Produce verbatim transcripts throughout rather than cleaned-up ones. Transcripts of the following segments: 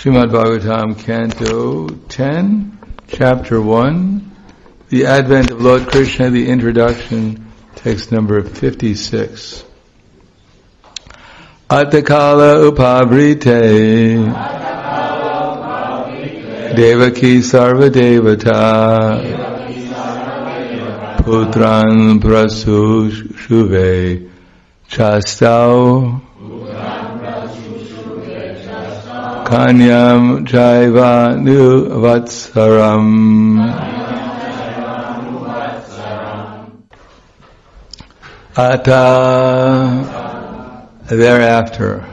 Srimad Bhagavatam, Canto ten, Chapter one, the Advent of Lord Krishna, the Introduction, text number fifty-six. Atakala upavrite, Devaki sarvadevata, Putran prasushuve, Chastau, Kanyam Jaiva Nu Vatsaram. Ata, thereafter.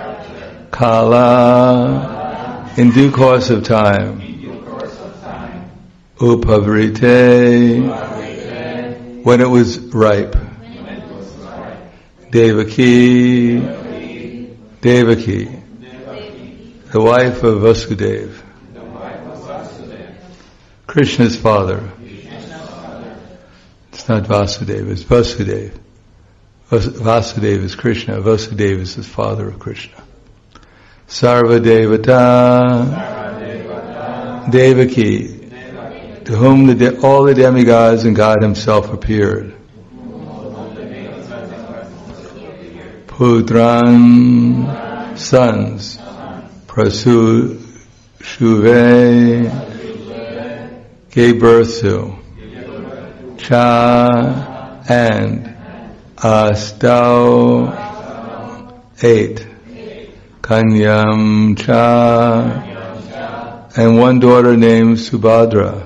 Kala, in due course of time. Upavrite, when it was ripe. Devaki, Devaki. The wife of Vasudeva, Krishna's father. It's not Vasudeva, it's Vasudeva. Vasudeva is Krishna, Vasudeva is the father of Krishna. Sarva Devata, Devaki, to whom the de- all the demigods and God himself appeared. Putran, sons. Prasu Shuve gave birth to Cha and Astau eight Kanyam Cha and one daughter named Subhadra.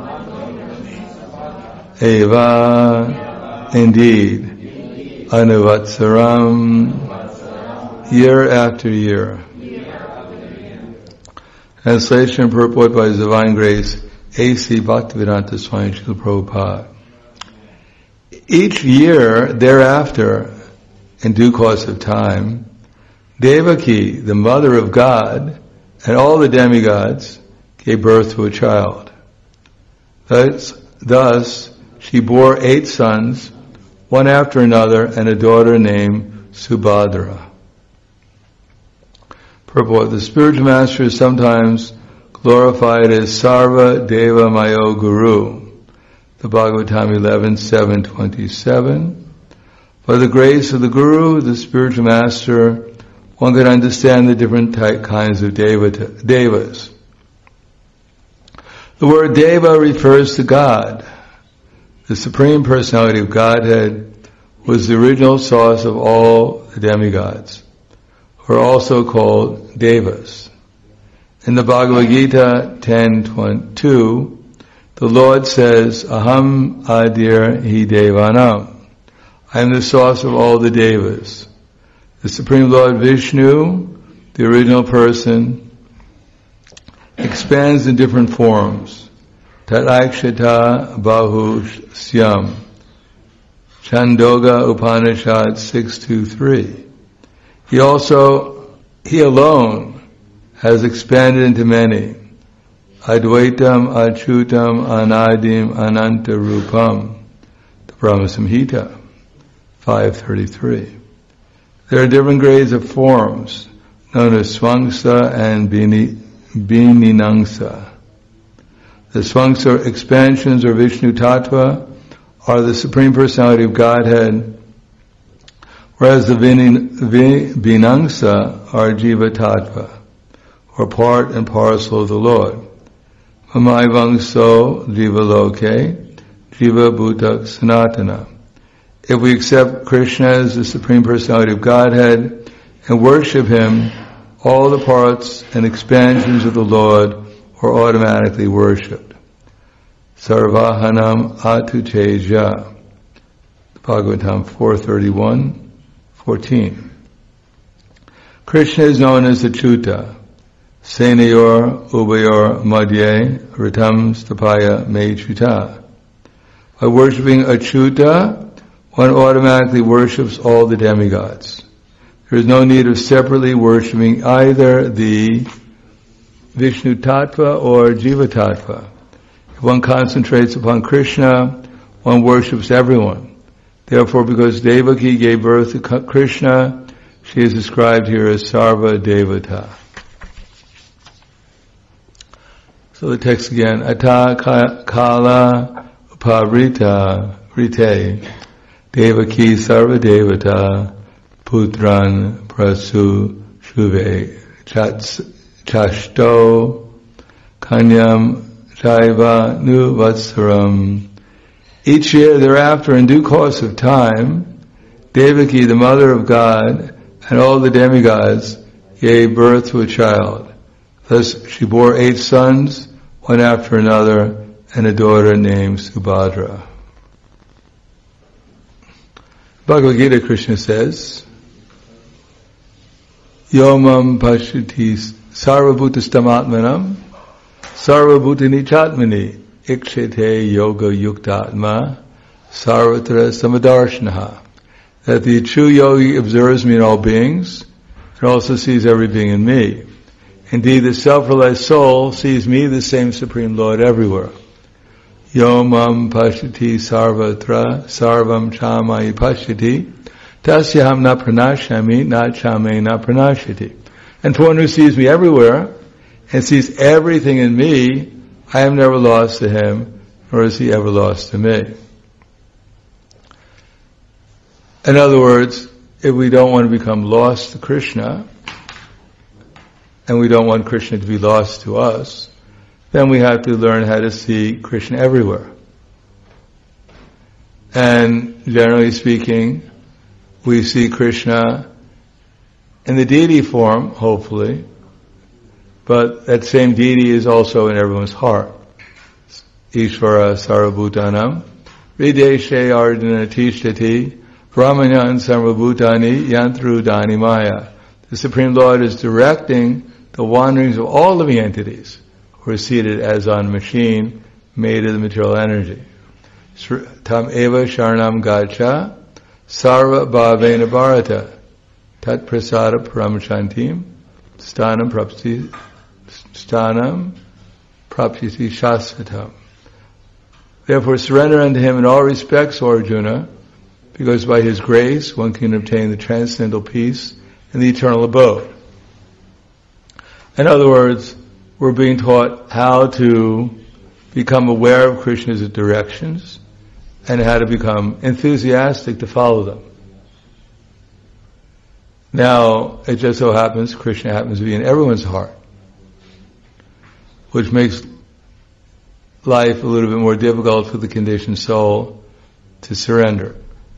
Eva, indeed, Anuvatsaram, year after year. Translation and purport by His Divine Grace, A C Bhaktivedanta Swami Srila Prabhupada. Each year thereafter, in due course of time, Devaki, the mother of God, and all the demigods, gave birth to a child. Thus, thus she bore eight sons, one after another, and a daughter named Subhadra. Purport. The spiritual master is sometimes glorified as Sarva Deva Mayo Guru. The Bhagavatam eleven, seven twenty-seven. By the grace of the Guru, the spiritual master, one can understand the different type, kinds of devata, devas. The word Deva refers to God. The Supreme Personality of Godhead was the original source of all the demigods, who are also called Devas. In the Bhagavad Gita ten twenty-two, the Lord says, Aham Adir Hi Devanam. I am the source of all the Devas. The Supreme Lord Vishnu, the original person, expands in different forms. Tatakshata Bahu Syam. Chandoga Upanishad six two three. He also, he alone has expanded into many. Advaitam, Achutam, Anadim, Ananta Rupam. The Brahma Samhita, five thirty-three. There are different grades of forms, known as Swangsa and Bini, Bininangsa. The Swangsa expansions, or Vishnu Tattva, are the Supreme Personality of Godhead, whereas the Binangsa are Jiva Tattva, or part and parcel of the Lord. Mamai Vangso Jiva Loke, Jiva Bhutak Sanatana. If we accept Krishna as the Supreme Personality of Godhead and worship Him, all the parts and expansions of the Lord are automatically worshipped. Sarvahanam Atuteja. Bhagavatam four thirty-one, fourteen. Krishna is known as Achyuta. Senayor Ubayor Madhye Ritam Stapaya Mechuta. By worshipping Achyuta, one automatically worships all the demigods. There is no need of separately worshipping either the Vishnu Tattva or Jiva Tattva. If one concentrates upon Krishna, one worships everyone. Therefore, because Devaki gave birth to Krishna, she is described here as Sarva Devata. So the text again, Ata kala upavrita rite devaki sarva devata putran prasu shuve chashto kanyam jaiva nu vatsaram. Each year thereafter, in due course of time, Devaki, the mother of God, and all the demigods gave birth to a child. Thus she bore eight sons, one after another, and a daughter named Subhadra. Bhagavad Gita, Krishna says, Yomam pashyati sarvabhutastamatmanam sarvabhutani chatmani ikshete yoga yuktatma sarvatra samadarshanaha. That the true yogi observes me in all beings and also sees every being in me. Indeed, the self-realized soul sees me, the same Supreme Lord, everywhere. Yomam pashyati sarvatra sarvam chamai pashyati tasyaham na pranashyami na chame na pranashyati. And for one who sees me everywhere and sees everything in me, I am never lost to him, nor is he ever lost to me. In other words, if we don't want to become lost to Krishna, and we don't want Krishna to be lost to us, then we have to learn how to see Krishna everywhere. And generally speaking, we see Krishna in the deity form, hopefully, but that same deity is also in everyone's heart. Ishvara sarvabhutanam videshe ardhana tishtati brahmanyan sarvabhutani yantrudani maya. The Supreme Lord is directing the wanderings of all living entities who are seated as on a machine made of the material energy. Tam eva sharanam gacha sarva bhavena bharata tat prasada paramachantim stanam prapti stanam prapti shasvatam. Therefore surrender unto him in all respects, O Arjuna, because by his grace one can obtain the transcendental peace and the eternal abode. In other words, we're being taught how to become aware of Krishna's directions and how to become enthusiastic to follow them. Now, it just so happens Krishna happens to be in everyone's heart, which makes life a little bit more difficult for the conditioned soul to surrender.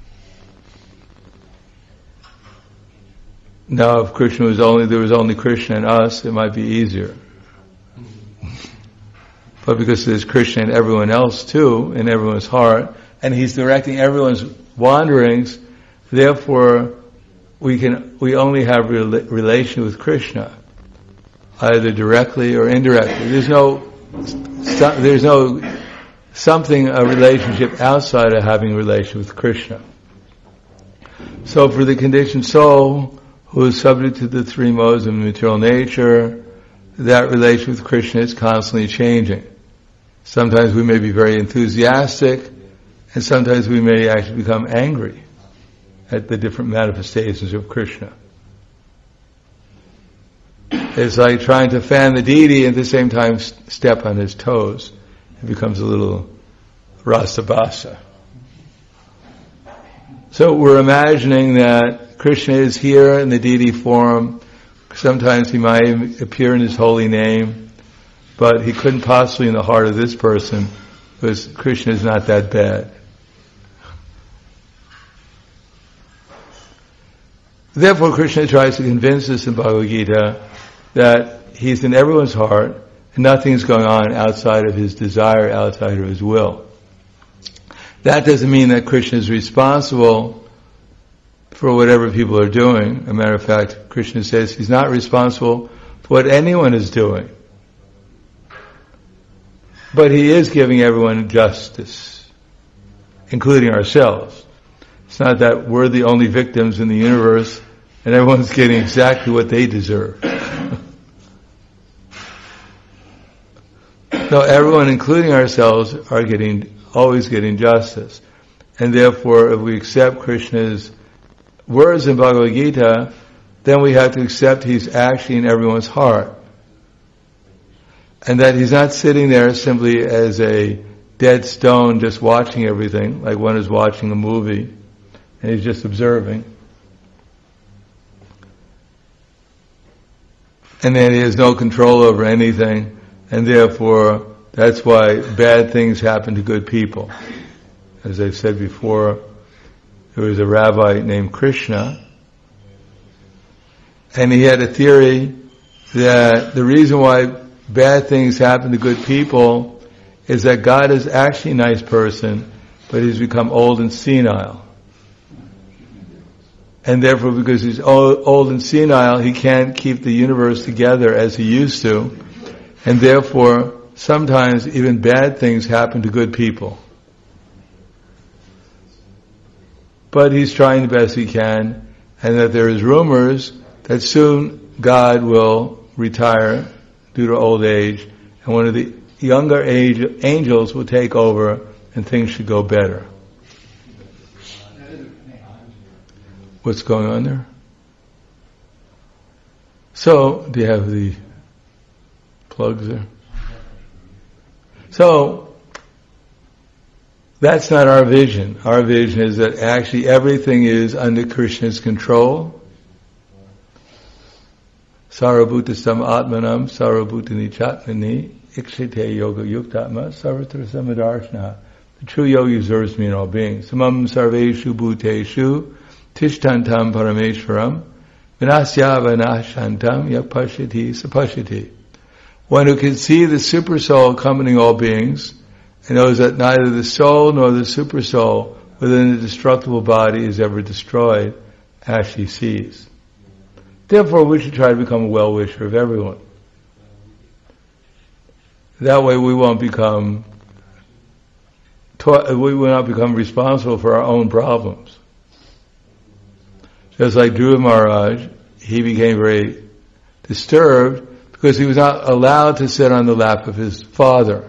Now, if Krishna was only, there was only Krishna and us, it might be easier. But because there's Krishna in everyone else too, in everyone's heart, and he's directing everyone's wanderings, therefore we can, we only have a relation with Krishna, either directly or indirectly. There's no, there's no something, a relationship outside of having a relation with Krishna. So for the conditioned soul, who is subject to the three modes of material nature, that relation with Krishna is constantly changing. Sometimes we may be very enthusiastic, and sometimes we may actually become angry at the different manifestations of Krishna. It's like trying to fan the deity and at the same time step on his toes. It becomes a little rasabasa. So we're imagining that Krishna is here in the deity form. Sometimes he might appear in his holy name, but he couldn't possibly in the heart of this person, because Krishna is not that bad. Therefore, Krishna tries to convince us in Bhagavad Gita that he's in everyone's heart and nothing is going on outside of his desire, outside of his will. That doesn't mean that Krishna is responsible for whatever people are doing. As a matter of fact, Krishna says he's not responsible for what anyone is doing. But he is giving everyone justice, including ourselves. It's not that we're the only victims in the universe and everyone's getting exactly what they deserve. No, everyone, including ourselves, are getting, always getting justice. And therefore, if we accept Krishna's words in Bhagavad Gita, then we have to accept he's actually in everyone's heart. and that he's not sitting there simply as a dead stone just watching everything, like one is watching a movie, and he's just observing. And then he has no control over anything, and therefore that's why bad things happen to good people. As I've said before, there was a rabbi named Krishna, and he had a theory that the reason why bad things happen to good people is that God is actually a nice person, but he's become old and senile. And therefore, because he's old, old and senile, he can't keep the universe together as he used to. And therefore, sometimes even bad things happen to good people. But he's trying the best he can, and that there is rumors that soon God will retire due to old age, and one of the younger age angels will take over, and things should go better. What's going on there? So, do you have the plugs there? So, that's not our vision. Our vision is that actually everything is under Krishna's control. Sarvabhutasam atmanam sarvabhutani chatmani ikshite yoga yuktatma sarvatra samadarshana. The true yogi observes me in all beings. Samam sarveshu bhuteshu tishtantam parameshwaram vinasya vinashantam yakpashiti sapashiti. One who can see the super soul accompanying all beings and knows that neither the soul nor the super soul within the destructible body is ever destroyed, actually sees. Therefore, we should try to become a well-wisher of everyone. That way we won't become, we will not become responsible for our own problems. Just like Dhruva Maharaj, he became very disturbed because he was not allowed to sit on the lap of his father.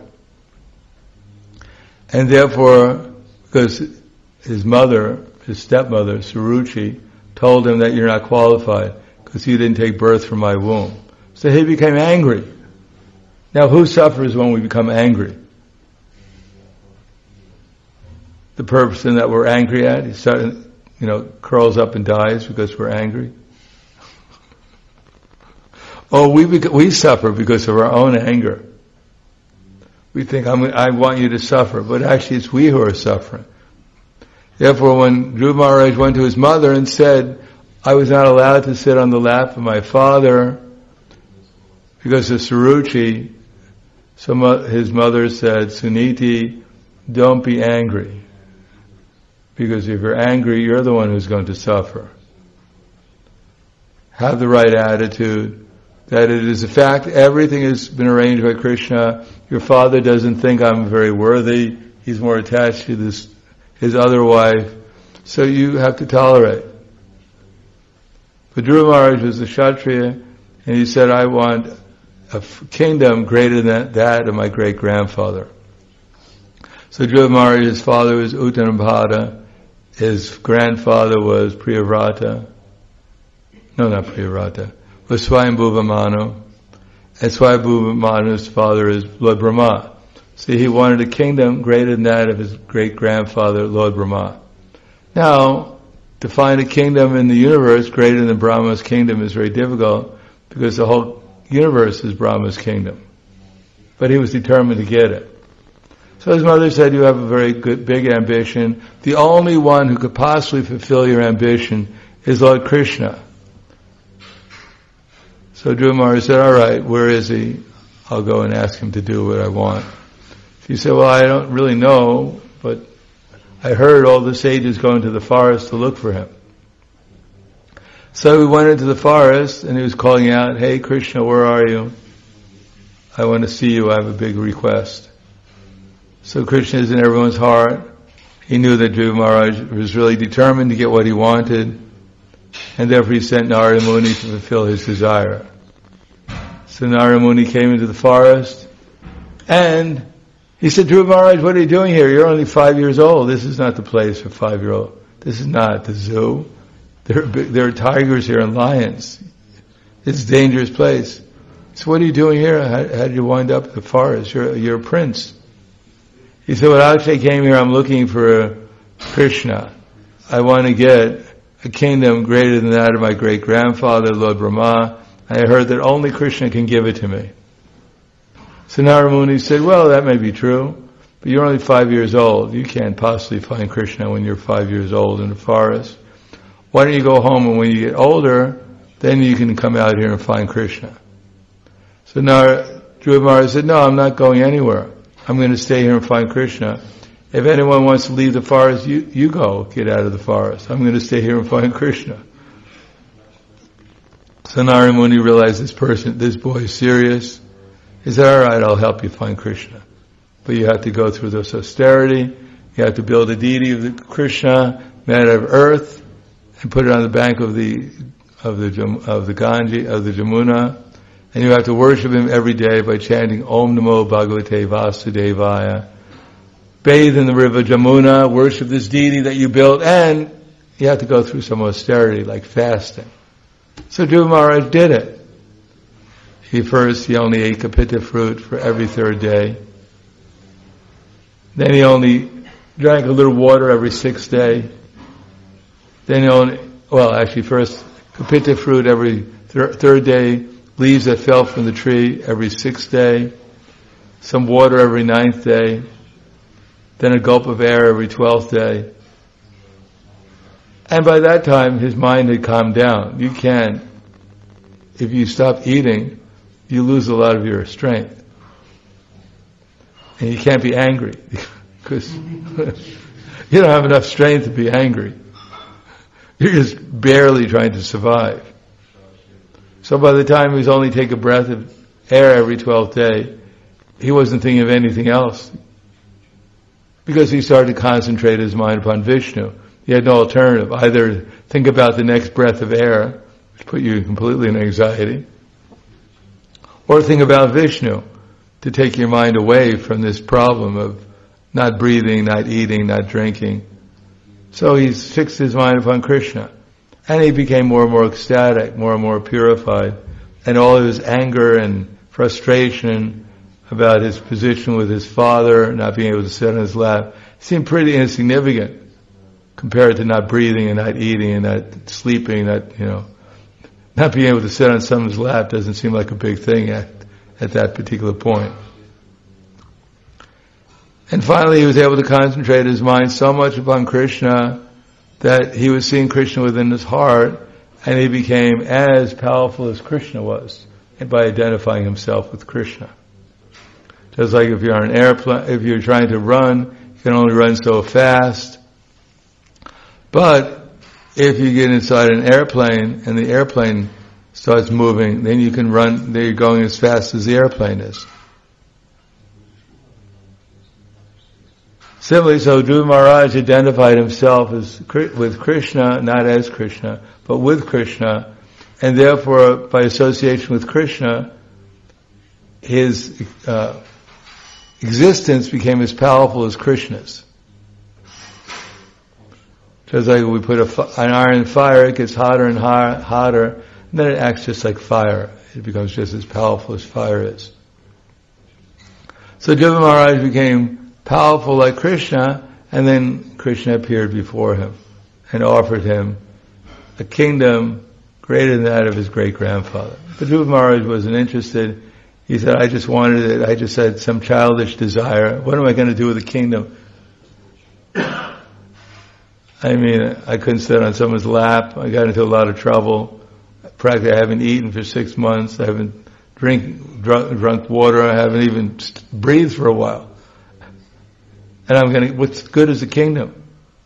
And therefore, because his mother, his stepmother, Suruchi, told him that you're not qualified because you didn't take birth from my womb. So he became angry. Now who suffers when we become angry? The person that we're angry at, he started, you know, curls up and dies because we're angry. Oh, we beca- we suffer because of our own anger. We think, I'm, I want you to suffer, but actually it's we who are suffering. Therefore, when Dhruva Maharaj went to his mother and said, I was not allowed to sit on the lap of my father because of Suruchi, so mo- his mother said, Suniti, don't be angry. Because if you're angry, you're the one who's going to suffer. Have the right attitude, that it is a fact, everything has been arranged by Krishna. Your father doesn't think I'm very worthy. He's more attached to this, his other wife. So you have to tolerate. But Dhruva Maharaj was a Kshatriya, and he said, I want a f- kingdom greater than that of my great-grandfather. So Dhruva Maharaj's father was Uttanabhada. His grandfather was Priyavrata. No, not Priyavrata. Was Swayambhuva Manu. And Swayambhuva Manu's father is Lord Brahma. See, he wanted a kingdom greater than that of his great-grandfather, Lord Brahma. Now, to find a kingdom in the universe greater than Brahma's kingdom is very difficult because the whole universe is Brahma's kingdom. But he was determined to get it. So his mother said, you have a very good, big ambition. The only one who could possibly fulfill your ambition is Lord Krishna. So Dhruva Maharaj said, all right, where is he? I'll go and ask him to do what I want. She said, well, I don't really know, but I heard all the sages go into the forest to look for him. So he went into the forest and he was calling out, hey Krishna, where are you? I want to see you, I have a big request. So Krishna is in everyone's heart. He knew that Dhruva Maharaj was really determined to get what he wanted, and therefore he sent Narada Muni to fulfill his desire. So Narada Muni came into the forest, and he said, Dhruva Maharaj, what are you doing here? You're only five years old. This is not the place for five-year-old. This is not the zoo. There are, big, there are tigers here and lions. It's a dangerous place. So what are you doing here? How, how did you wind up in the forest? You're, you're a prince. He said, well, actually I came here, I'm looking for Krishna. I want to get a kingdom greater than that of my great-grandfather, Lord Brahma. I heard that only Krishna can give it to me. So Narada Muni said, well, that may be true, but you're only five years old. You can't possibly find Krishna when you're five years old in the forest. Why don't you go home, and when you get older, then you can come out here and find Krishna. So Narada, Dhruva Maharaj said, no, I'm not going anywhere. I'm going to stay here and find Krishna. If anyone wants to leave the forest, you, you go, get out of the forest. I'm going to stay here and find Krishna. So Narada Muni realized this person, this boy is serious. He said, all right, I'll help you find Krishna. But you have to go through this austerity. You have to build a deity of the Krishna made out of earth and put it on the bank of the of the of the Ganges, of the Jamuna. And you have to worship him every day by chanting Om Namo Bhagavate Vasudevaya. Bathe in the river Jamuna, worship this deity that you built, and you have to go through some austerity like fasting. So Dhruva Maharaj did it. He first, he only ate kapita fruit for every third day. Then he only drank a little water every sixth day. Then he only, well actually first, kapita fruit every thir- third day, leaves that fell from the tree every sixth day, some water every ninth day, then a gulp of air every twelfth day. And by that time, his mind had calmed down. You can't, if you stop eating, you lose a lot of your strength. And you can't be angry, because you don't have enough strength to be angry. You're just barely trying to survive. So by the time he was only take a breath of air every twelfth day, he wasn't thinking of anything else. Because he started to concentrate his mind upon Vishnu. He had no alternative. Either think about the next breath of air, which put you completely in anxiety, or think about Vishnu, to take your mind away from this problem of not breathing, not eating, not drinking. So he's fixed his mind upon Krishna. And he became more and more ecstatic, more and more purified. And all of his anger and frustration about his position with his father, not being able to sit on his lap, seemed pretty insignificant compared to not breathing and not eating and not sleeping, not, you know, not being able to sit on someone's lap doesn't seem like a big thing at, at that particular point. And finally he was able to concentrate his mind so much upon Krishna that he was seeing Krishna within his heart, and he became as powerful as Krishna was, and by identifying himself with Krishna. Just like if you're on an airplane, if you're trying to run, you can only run so fast. But if you get inside an airplane and the airplane starts moving, then you can run, then you're going as fast as the airplane is. Similarly, so Dhruva Maharaj identified himself as with Krishna, not as Krishna, but with Krishna, and therefore, by association with Krishna, his uh, existence became as powerful as Krishna's. Just like we put a, an iron in fire, it gets hotter and hot, hotter, and then it acts just like fire. It becomes just as powerful as fire is. So Dhruva Maharaj became powerful like Krishna, and then Krishna appeared before him and offered him a kingdom greater than that of his great-grandfather. But Dhruva Maharaj wasn't interested. He said, I just wanted it, I just had some childish desire. What am I going to do with a kingdom? I mean, I couldn't sit on someone's lap. I got into a lot of trouble. Practically, I haven't eaten for six months. I haven't drink, drunk, drunk water. I haven't even breathed for a while. And I'm going to, what's good is the kingdom?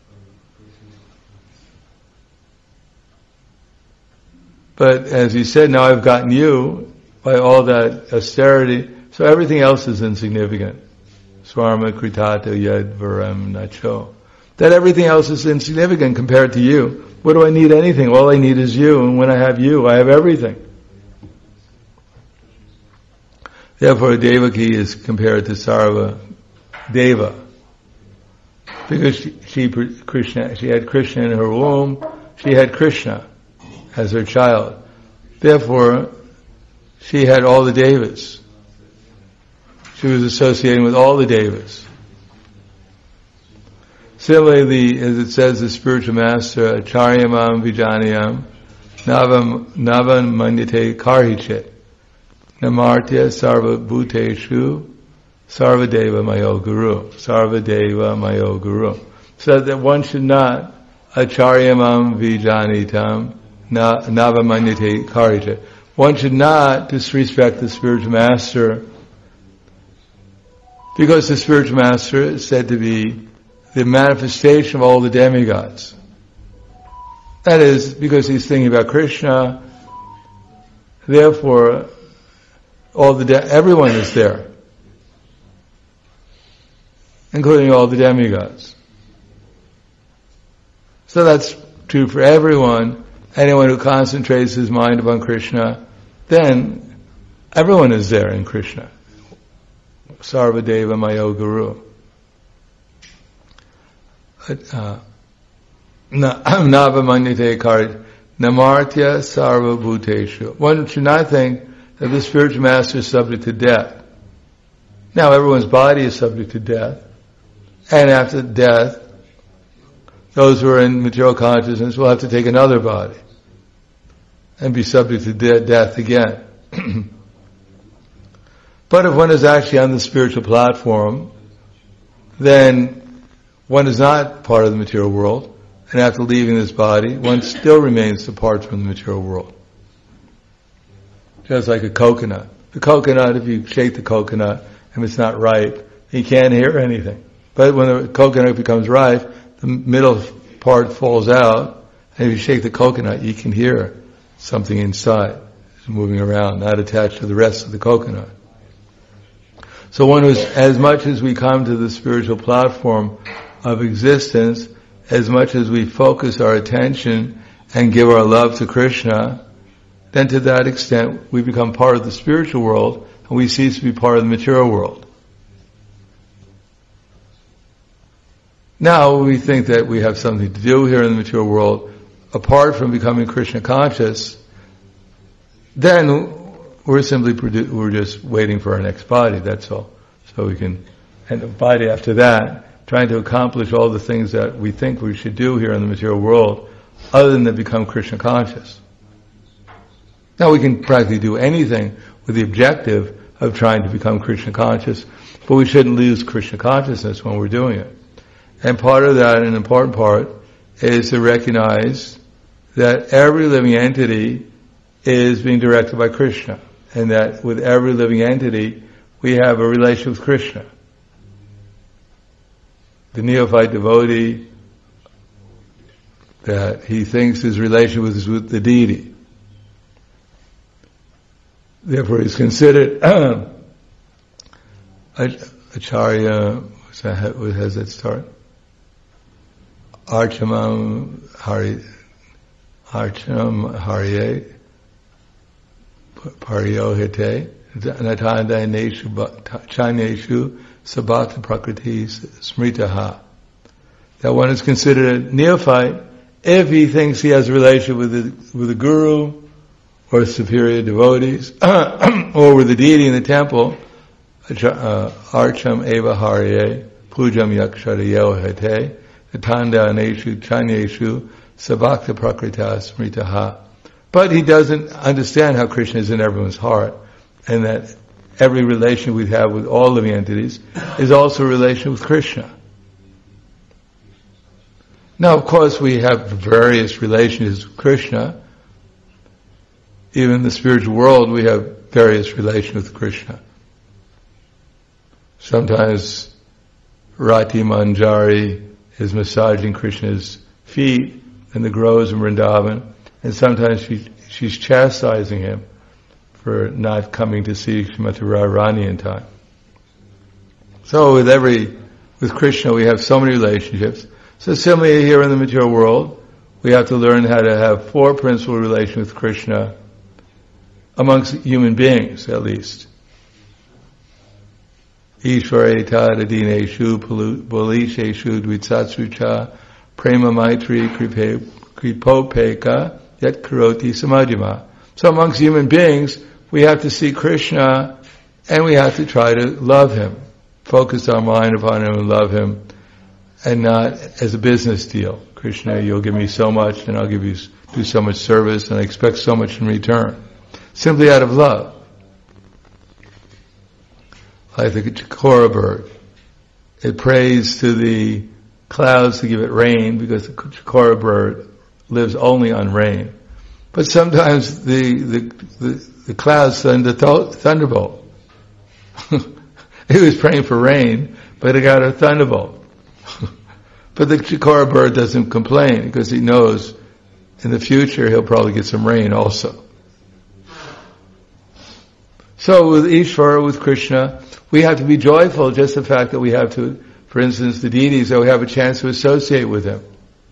But as he said, now I've gotten you by all that austerity, so everything else is insignificant. Swarma kritata yad varam nacho. That everything else is insignificant compared to you. What do I need anything? All I need is you, and when I have you, I have everything. Therefore, Devaki is compared to Sarva Deva. Because she, she, Krishna, she had Krishna in her womb, she had Krishna as her child. Therefore, she had all the devas. She was associating with all the devas. Similarly, as it says, the spiritual master, Acharyamam Vijanayam, Navam Navan Manyate Karhichit, Namartya Sarva Bhuteshu, Sarvadeva Mayo Guru, Sarvadeva Mayo Guru. So that one should not, Acharyamam Vijanitam, Navamanyate Karhichit. One should not disrespect the spiritual master, because the spiritual master is said to be the manifestation of all the demigods. That is, because he's thinking about Krishna, therefore, all the de- everyone is there, including all the demigods. So that's true for everyone. Anyone who concentrates his mind upon Krishna, then everyone is there in Krishna. Sarvadeva Mayo Guru. Uh, Navamanyate Karit Namartya Sarva Bhuteshu. One should not think that the spiritual master is subject to death. Now everyone's body is subject to death. And after death, those who are in material consciousness will have to take another body and be subject to de- death again. But if one is actually on the spiritual platform, then one is not part of the material world, and after leaving this body, one still remains apart from the material world. Just like a coconut. The coconut, if you shake the coconut and it's not ripe, you can't hear anything. But when the coconut becomes ripe, the middle part falls out, and if you shake the coconut, you can hear something inside. It's moving around, not attached to the rest of the coconut. So one who's, as much as we come to the spiritual platform of existence, as much as we focus our attention and give our love to Krishna, then to that extent we become part of the spiritual world and we cease to be part of the material world. Now we think that we have something to do here in the material world, apart from becoming Krishna conscious, then we're simply produ- we're just waiting for our next body, that's all. So we can, and the body after that, trying to accomplish all the things that we think we should do here in the material world, other than to become Krishna conscious. Now we can practically do anything with the objective of trying to become Krishna conscious, but we shouldn't lose Krishna consciousness when we're doing it. And part of that, an important part, is to recognize that every living entity is being directed by Krishna, and that with every living entity, we have a relation with Krishna. The neophyte devotee, that he thinks his relation with is with the deity. Therefore, he's considered Acharya. What's that, what has that start? Archamam Hari, Archam Hariye, Paryohite, Natandaneshu Chaneshu Sabhata Prakriti Smritaha. That one is considered a neophyte if he thinks he has a relation with the, with the guru or superior devotees or with the deity in the temple. Archam Eva Hariye, Pujam Yaksharayo Hete, Natandaneshu Chaneshu Sabhata Prakrita Smritaha. But he doesn't understand how Krishna is in everyone's heart, and that every relation we have with all living entities is also a relation with Krishna. Now, of course, we have various relationships with Krishna. Even in the spiritual world, we have various relations with Krishna. Sometimes Rati Manjari is massaging Krishna's feet in the groves in Vrindavan, and sometimes she, she's chastising him for not coming to see Srimati Radharani in time. So with every, with Krishna we have so many relationships. So similarly here in the material world, we have to learn how to have four principal relations with Krishna amongst human beings, at least. Ishvare tada dineshu balisheshu dvitsatsucha prema maitri kripopeka yet karoti samajima. So amongst human beings, we have to see Krishna and we have to try to love Him. Focus our mind upon Him and love Him, and not as a business deal. Krishna, you'll give me so much and I'll give you, do so much service and I expect so much in return. Simply out of love. Like the chikora bird. It prays to the clouds to give it rain because the chikora bird lives only on rain. But sometimes the the, the, the clouds send a th- thunderbolt. He was praying for rain, but it got a thunderbolt. But the chikora bird doesn't complain because he knows in the future he'll probably get some rain also. So with Ishvara, with Krishna, we have to be joyful, just the fact that we have to, for instance, the deities, that we have a chance to associate with Him.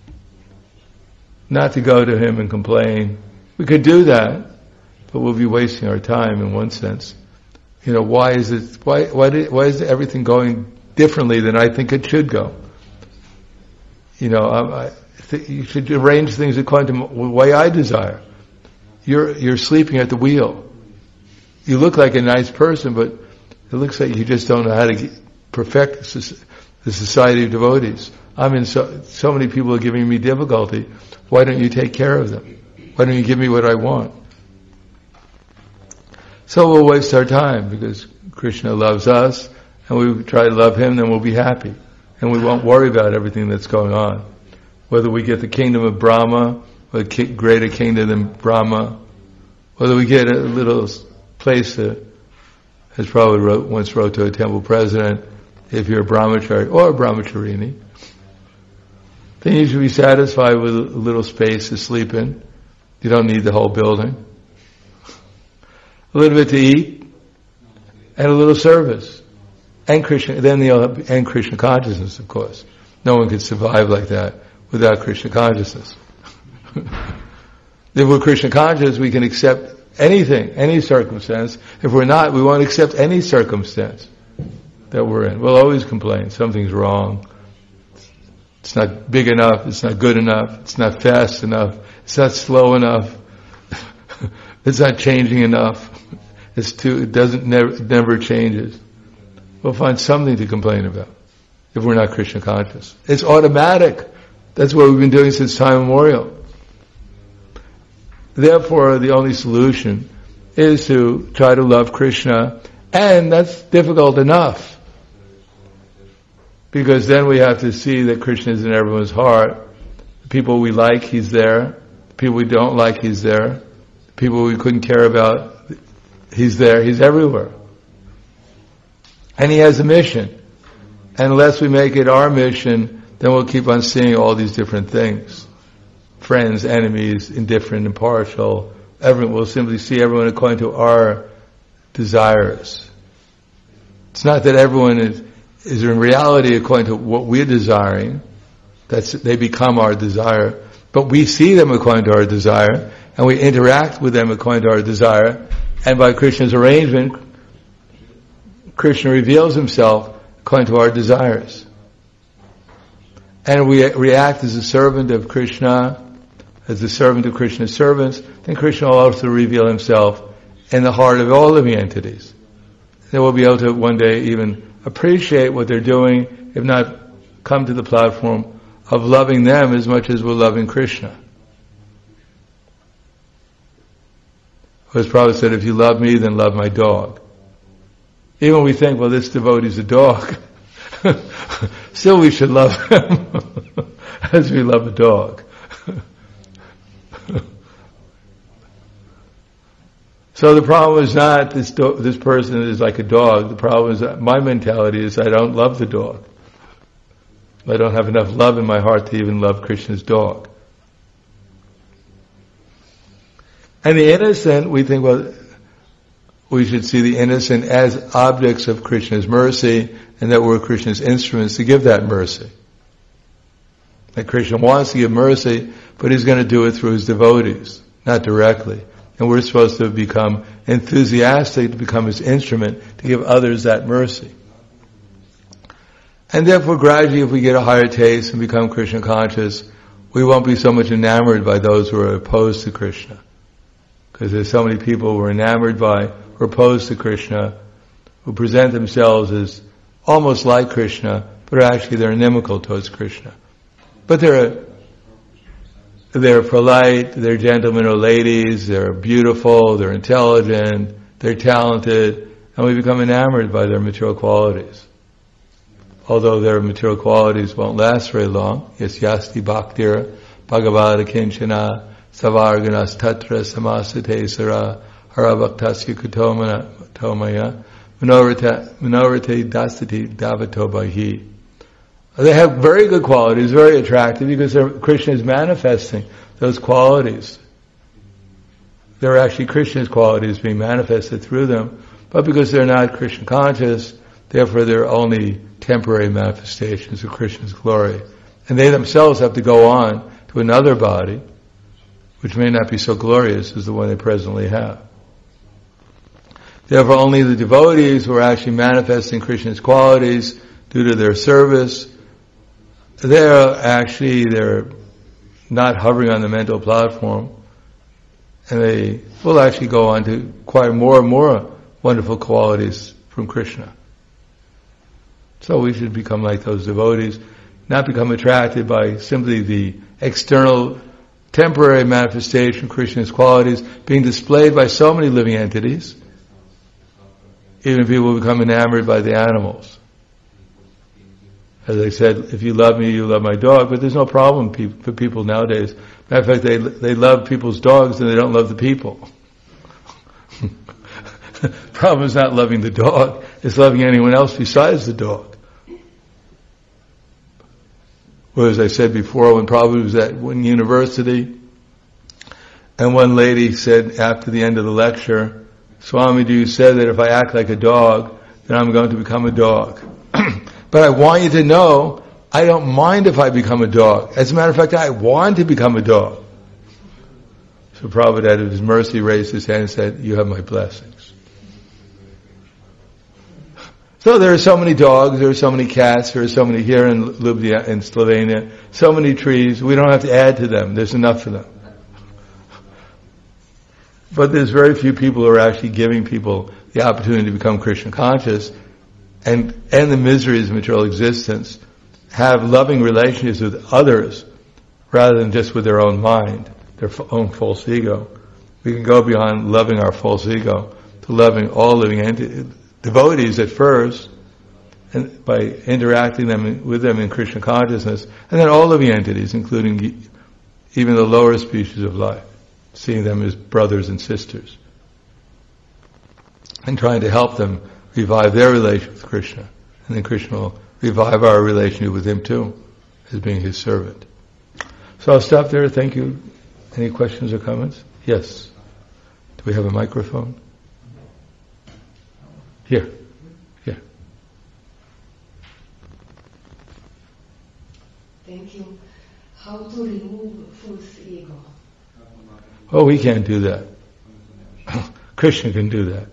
Not to go to Him and complain. We could do that, but we'll be wasting our time in one sense. You know, why is it, why, why, did, why is everything going differently than I think it should go? You know, I, I th- you should arrange things according to the way I desire. You're, you're sleeping at the wheel. You look like a nice person, but it looks like you just don't know how to get, perfect the society of devotees. I mean, so, so many people are giving me difficulty. Why don't you take care of them? Why don't you give me what I want? So we'll waste our time because Krishna loves us and we try to love Him, then we'll be happy. And we won't worry about everything that's going on. Whether we get the kingdom of Brahma, or a ki- greater kingdom than Brahma, whether we get a little place that, as probably wrote, once wrote to a temple president, if you're a brahmachari or a brahmacharini, then you should be satisfied with a little space to sleep in. You don't need the whole building. A little bit to eat, and a little service. And Krishna, then the, and Krishna consciousness, of course. No one could survive like that without Krishna consciousness. If we're Krishna conscious, we can accept anything, any circumstance. If we're not, we won't accept any circumstance that we're in. We'll always complain. Something's wrong. It's not big enough. It's not good enough. It's not fast enough. It's not slow enough. It's not changing enough. It's too, it doesn't, never, it never changes. We'll find something to complain about if we're not Krishna conscious. It's automatic. That's what we've been doing since time immemorial. Therefore, the only solution is to try to love Krishna, and that's difficult enough. Because then we have to see that Krishna is in everyone's heart. The people we like, He's there. The people we don't like, He's there. The people we couldn't care about, He's there. He's everywhere. And He has a mission. And unless we make it our mission, then we'll keep on seeing all these different things. Friends, enemies, indifferent, impartial. Everyone, we'll simply see everyone according to our desires. It's not that everyone is, is in reality according to what we're desiring. That's, they become our desire. But we see them according to our desire, and we interact with them according to our desire. And by Krishna's arrangement, Krishna reveals Himself according to our desires. And we react as a servant of Krishna, as the servant of Krishna's servants, then Krishna will also reveal Himself in the heart of all living entities. Then we'll be able to one day even appreciate what they're doing, if not come to the platform of loving them as much as we're loving Krishna. As Prabhupada said, if you love me, then love my dog. Even when we think, well, this devotee's a dog, still we should love him as we love a dog. So the problem is not this do- this person is like a dog. The problem is that my mentality is I don't love the dog. I don't have enough love in my heart to even love Krishna's dog. And the innocent, we think, well, we should see the innocent as objects of Krishna's mercy, and that we're Krishna's instruments to give that mercy. That Krishna wants to give mercy, but He's going to do it through His devotees, not directly. And we're supposed to become enthusiastic to become His instrument to give others that mercy. And therefore, gradually, if we get a higher taste and become Krishna conscious, we won't be so much enamored by those who are opposed to Krishna. Because there's so many people who are enamored by, or opposed to Krishna, who present themselves as almost like Krishna, but actually they're inimical towards Krishna. But they're they're polite, they're gentlemen or ladies, they're beautiful, they're intelligent, they're talented, and we become enamored by their material qualities. Although their material qualities won't last very long. Yes, yasti bhaktir, bhagavata kinchana, savarganas tatra samasate sara, harabhaktasya kutomaya, minorite dasati davatobahi. They have very good qualities, very attractive, because Krishna is manifesting those qualities. They're actually Krishna's qualities being manifested through them, but because they're not Krishna conscious, therefore they're only temporary manifestations of Krishna's glory. And they themselves have to go on to another body, which may not be so glorious as the one they presently have. Therefore only the devotees who are actually manifesting Krishna's qualities due to their service, they're actually, they're not hovering on the mental platform, and they will actually go on to acquire more and more wonderful qualities from Krishna. So we should become like those devotees, not become attracted by simply the external, temporary manifestation of Krishna's qualities being displayed by so many living entities. Even people become enamored by the animals. As I said, if you love me, you love my dog, but there's no problem pe- for people nowadays. Matter of fact, they they love people's dogs and they don't love the people. The problem is not loving the dog, it's loving anyone else besides the dog. Well, as I said before, when Prabhupada was at one university, and one lady said after the end of the lecture, Swamiji, you said that if I act like a dog, then I'm going to become a dog. But I want you to know, I don't mind if I become a dog. As a matter of fact, I want to become a dog. So Prabhupada, out of his mercy, raised his hand and said, you have my blessings. So there are so many dogs, there are so many cats, there are so many here in Ljubljana, in Slovenia, so many trees, we don't have to add to them, there's enough for them. But there's very few people who are actually giving people the opportunity to become Krishna conscious and end the miseries of material existence, have loving relationships with others rather than just with their own mind, their own false ego. We can go beyond loving our false ego to loving all living entities, devotees at first, and by interacting them with them in Krishna consciousness, and then all living entities, including even the lower species of life, seeing them as brothers and sisters, and trying to help them revive their relationship with Krishna. And then Krishna will revive our relationship with Him too, as being His servant. So I'll stop there. Thank you. Any questions or comments? Yes. Do we have a microphone? Here. Here. Thank you. How to remove false ego? Oh, we can't do that. Krishna can do that.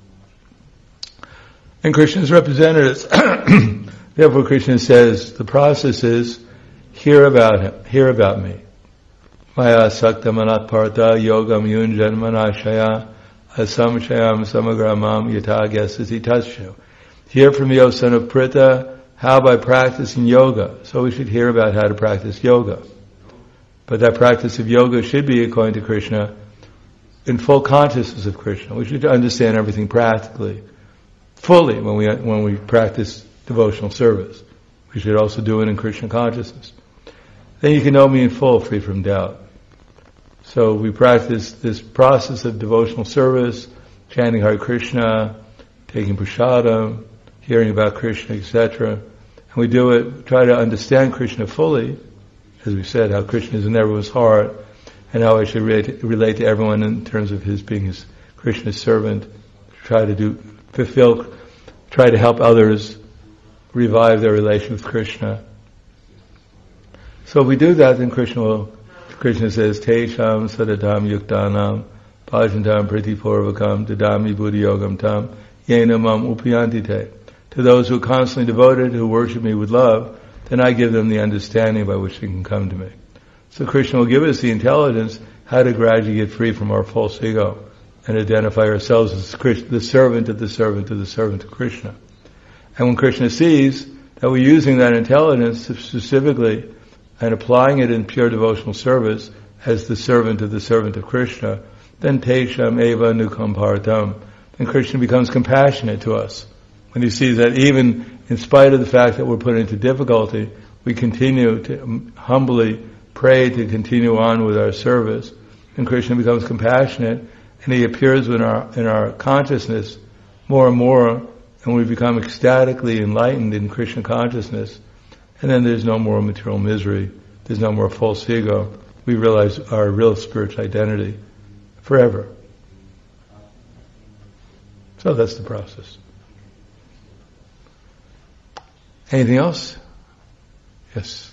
And Krishna's representatives. Therefore Krishna says, the process is, hear about him, hear about me. Maya sakta manat partha yogam yunjan manashaya asamshayam samagramam yata gyasati tashu. Hear from me, O son of Pritha, how by practicing yoga. So we should hear about how to practice yoga. But that practice of yoga should be, according to Krishna, in full consciousness of Krishna. We should understand everything practically, fully, when we when we practice devotional service. We should also do it in Krishna consciousness. Then you can know me in full, free from doubt. So we practice this process of devotional service, chanting Hare Krishna, taking prasadam, hearing about Krishna, et cetera. And we do it, try to understand Krishna fully, as we said, how Krishna is in everyone's heart, and how I should relate, relate to everyone in terms of his being his Krishna's servant, try to do, fulfill, try to help others revive their relation with Krishna. So if we do that, then Krishna will, Krishna says, Tesham sadatam yuktanam bhajantam pritipurvakam dadami buddhi yogam tam yena mam upayantite. To those who are constantly devoted, who worship me with love, then I give them the understanding by which they can come to me. So Krishna will give us the intelligence how to gradually get free from our false ego and identify ourselves as Krishna, the servant of the servant of the servant of Krishna. And when Krishna sees that we're using that intelligence specifically and applying it in pure devotional service as the servant of the servant of Krishna, then Tesham Eva Nukam Bharatam. Then Krishna becomes compassionate to us. When he sees that even in spite of the fact that we're put into difficulty, we continue to humbly pray to continue on with our service, and Krishna becomes compassionate, and he appears in our in our consciousness more and more, and we become ecstatically enlightened in Krishna consciousness, and then there's no more material misery, there's no more false ego. We realize our real spiritual identity forever. So that's the process. Anything else? Yes.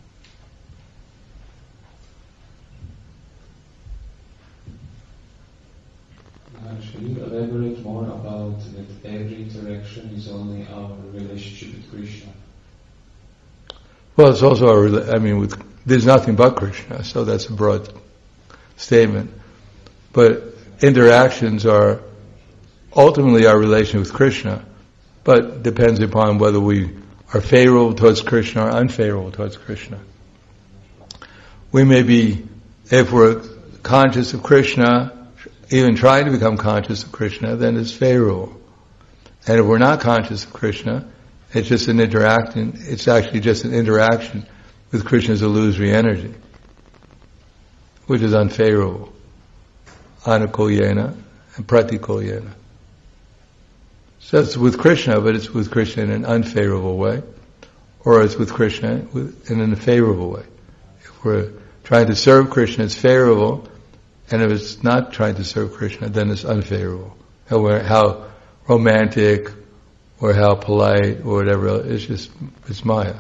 Uh, should you elaborate more about that every interaction is only our relationship with Krishna? Well, it's also our, I mean, with, there's nothing but Krishna, so that's a broad statement. But interactions are ultimately our relation with Krishna, but depends upon whether we are favorable towards Krishna or unfavorable towards Krishna. We may be, if we're conscious of Krishna, even trying to become conscious of Krishna, then it's favorable. And if we're not conscious of Krishna, it's just an interaction, it's actually just an interaction with Krishna's illusory energy, which is unfavorable. Anukulyena and Pratikulyena. So it's with Krishna, but it's with Krishna in an unfavorable way, or it's with Krishna in a favorable way. If we're trying to serve Krishna, it's favorable, and if it's not trying to serve Krishna, then it's unfavorable. How, how romantic or how polite or whatever, it's just, it's Maya.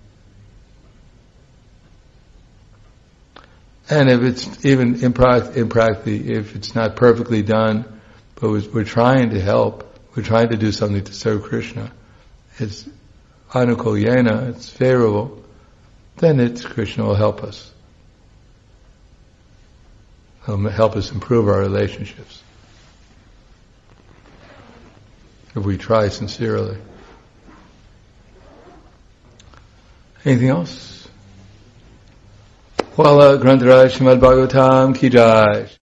And if it's even in practice, if it's not perfectly done, but we're trying to help, we're trying to do something to serve Krishna, it's anukulyena, it's favorable, then it's Krishna will help us. He'll help us improve our relationships. If we try sincerely. Anything else? Wala Grantaraj Srimad Bhagavatam Ki Jai.